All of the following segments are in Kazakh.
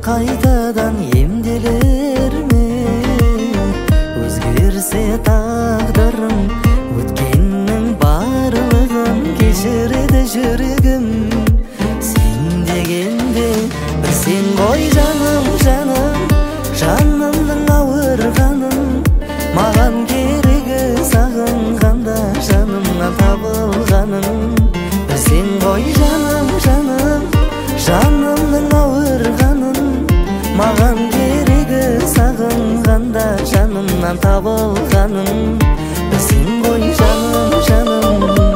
кайтадан эмделерме? Өзгерсе тагдырым, өткеннің барлығын кешіреді жүрегім. Сен дегенде бір сен ғой жаным, жаным, жанымның ауырғанын. Маған керегі сағынғанда жанымнан табылғаның. Бір сен ғой жаным, жаным, жанымның ауырғанын. Маған керегі сағынғанда жанымнан табылғаның. Бір сен ғой жаным, жаным.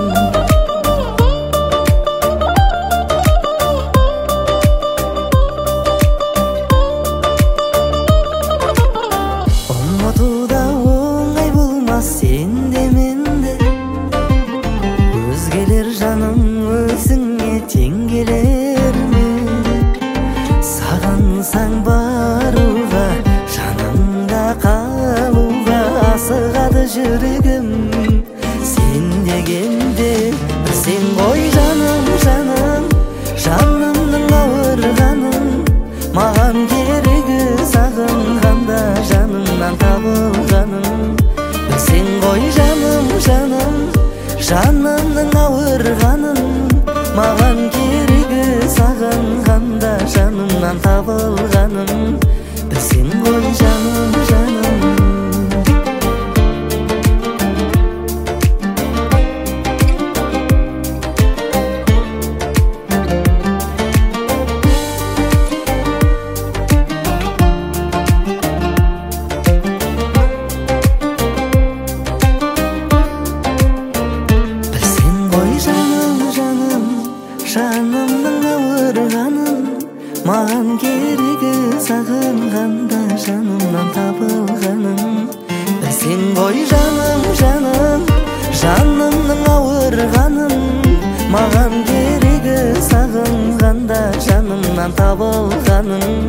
Сен де менде өзгелер жаным өзіңе тең келер ме? Сағынсаң баруға, жанымда қалуға асығады жүрегім. Сен дегенде бір сен ғой жаным, жаным, жанымның ауырғанын. Маған керегі сағынғанда жанымнан табылғаның. Сен ғой жаным, жаным, жанымның ауырғанын. Маған керегі сағынғанда жанымнан табылғаның. Сен ғой жаным, жаным. Жанымның ауырғанын, маған керегі сағынғанда жанымнан табылғаның. Сен ғой жаным, жаным, жанымның ауырғанын. Маған керегі сағынғанда жанымнан табылғаның.